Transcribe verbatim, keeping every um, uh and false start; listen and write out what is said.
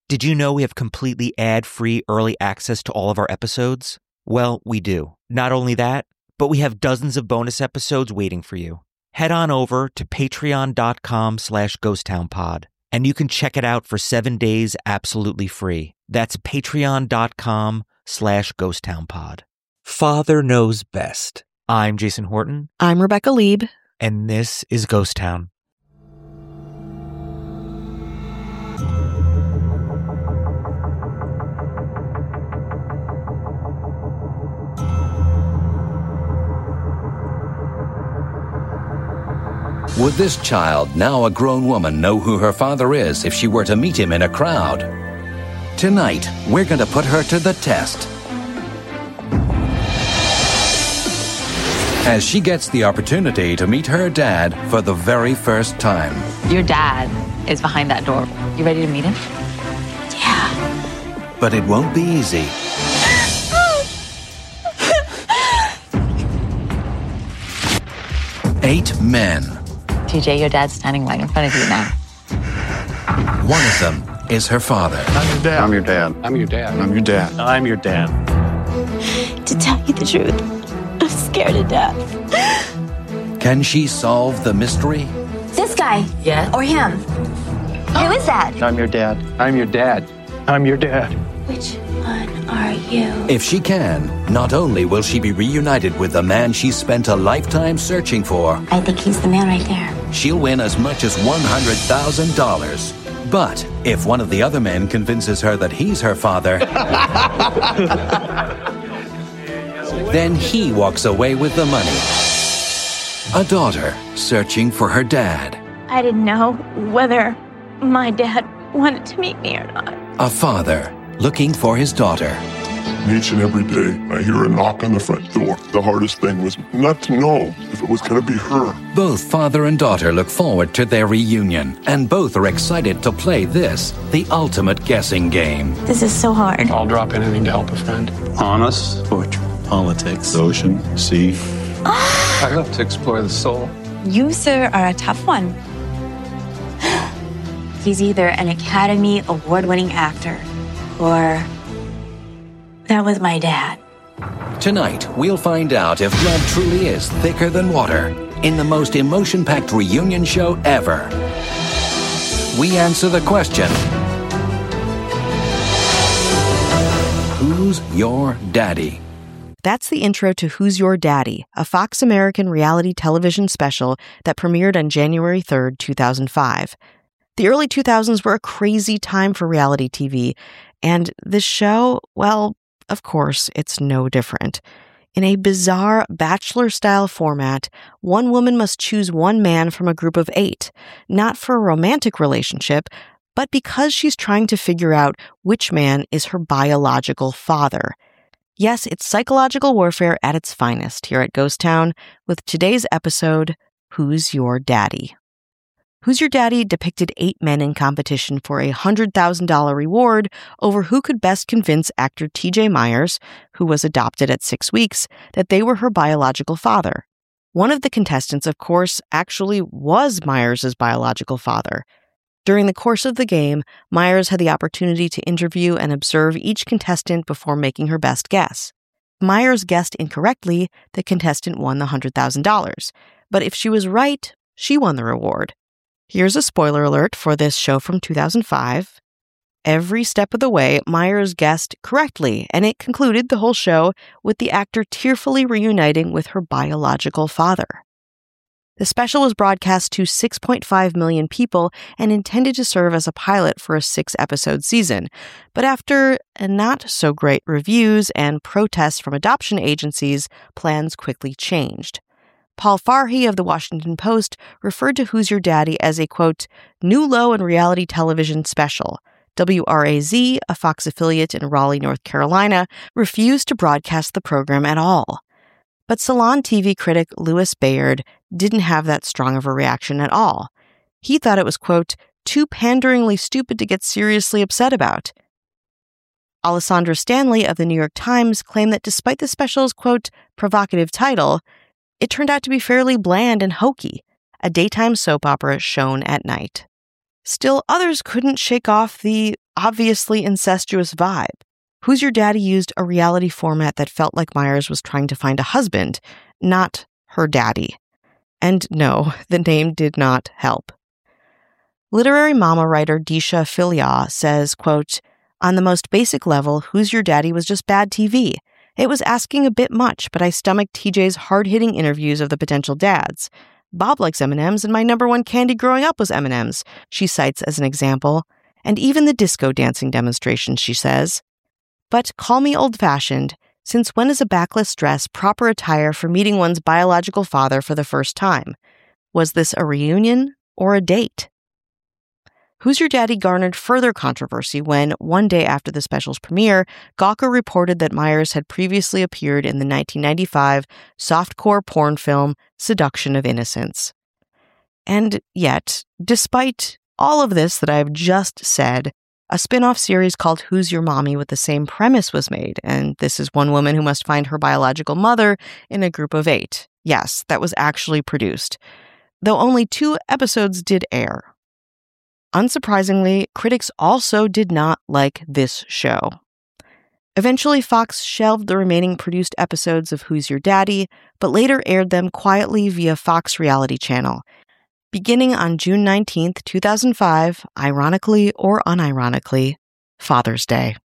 Did you know we have completely ad-free early access to all of our episodes? Well, we do. Not only that, but we have dozens of bonus episodes waiting for you. Head on over to patreon.com slash ghosttownpod, and you can check it out for seven days absolutely free. That's patreon.com slash ghosttownpod. Father knows best. I'm Jason Horton. I'm Rebecca Lieb. And this is Ghost Town. Would this child, now a grown woman, know who her father is if she were to meet him in a crowd? Tonight, we're going to put her to the test. As she gets the opportunity to meet her dad for the very first time. Your dad is behind that door. You ready to meet him? Yeah. But it won't be easy. Eight men. T J, your dad's standing right in front of you now. One of them is her father. I'm your dad. I'm your dad. I'm your dad. I'm your dad. I'm your dad. To tell you the truth, I'm scared to death. Can she solve the mystery? This guy? Yeah. Or him? Who is that? I'm your dad. I'm your dad. I'm your dad. Which one are you? If she can, not only will she be reunited with the man she spent a lifetime searching for, I think he's the man right there. she'll win as much as one hundred thousand dollars. But if one of the other men convinces her that he's her father, then he walks away with the money. A daughter searching for her dad. I didn't know whether my dad wanted to meet me or not. A father looking for his daughter. Each and every day, I hear a knock on the front door. The hardest thing was not to know if it was going to be her. Both father and daughter look forward to their reunion, and both are excited to play this, the ultimate guessing game. This is so hard. I'll drop anything to help a friend. Honest, poetry, politics, ocean, sea. I love to explore the soul. You, sir, are a tough one. He's either an Academy Award-winning actor or... that was my dad. Tonight, we'll find out if blood truly is thicker than water in the most emotion-packed reunion show ever. We answer the question, who's your daddy? That's the intro to Who's Your Daddy, a Fox American reality television special that premiered on January third, two thousand five. The early two thousands were a crazy time for reality T V, and this show, well, of course, it's no different. In a bizarre bachelor-style format, one woman must choose one man from a group of eight, not for a romantic relationship, but because she's trying to figure out which man is her biological father. Yes, it's psychological warfare at its finest here at Ghost Town with today's episode, Who's Your Daddy? Who's Your Daddy depicted eight men in competition for a one hundred thousand dollars reward over who could best convince actor T J Myers, who was adopted at six weeks, that they were her biological father. One of the contestants, of course, actually was Myers' biological father. During the course of the game, Myers had the opportunity to interview and observe each contestant before making her best guess. If Myers guessed incorrectly, the contestant won the one hundred thousand dollars. But if she was right, she won the reward. Here's a spoiler alert for this show from two thousand five. Every step of the way, Myers guessed correctly, and it concluded the whole show with the actor tearfully reuniting with her biological father. The special was broadcast to six point five million people and intended to serve as a pilot for a six-episode season. But after not-so-great reviews and protests from adoption agencies, plans quickly changed. Paul Farhi of The Washington Post referred to Who's Your Daddy as a, quote, new low in reality television special. W R A Z, a Fox affiliate in Raleigh, North Carolina, refused to broadcast the program at all. But Salon T V critic Louis Bayard didn't have that strong of a reaction at all. He thought it was, quote, too panderingly stupid to get seriously upset about. Alessandra Stanley of the New York Times claimed that despite the special's, quote, provocative title, it turned out to be fairly bland and hokey, a daytime soap opera shown at night. Still, others couldn't shake off the obviously incestuous vibe. Who's Your Daddy used a reality format that felt like Myers was trying to find a husband, not her daddy. And no, the name did not help. Literary Mama writer Disha Philyaw says, quote, "On the most basic level, Who's Your Daddy was just bad T V. It was asking a bit much, but I stomached T J's hard-hitting interviews of the potential dads. Bob likes M and M's, and my number one candy growing up was M and M's, she cites as an example. And even the disco dancing demonstrations, she says. But call me old-fashioned. Since when is a backless dress proper attire for meeting one's biological father for the first time? Was this a reunion or a date?" Who's Your Daddy garnered further controversy when, one day after the special's premiere, Gawker reported that Myers had previously appeared in the nineteen ninety-five softcore porn film Seduction of Innocence. And yet, despite all of this that I've just said, a spin-off series called Who's Your Mommy with the same premise was made, and this is one woman who must find her biological mother in a group of eight. Yes, that was actually produced, though only two episodes did air. Unsurprisingly, critics also did not like this show. Eventually, Fox shelved the remaining produced episodes of Who's Your Daddy, but later aired them quietly via Fox Reality Channel, beginning on June nineteenth, two thousand five, ironically or unironically, Father's Day.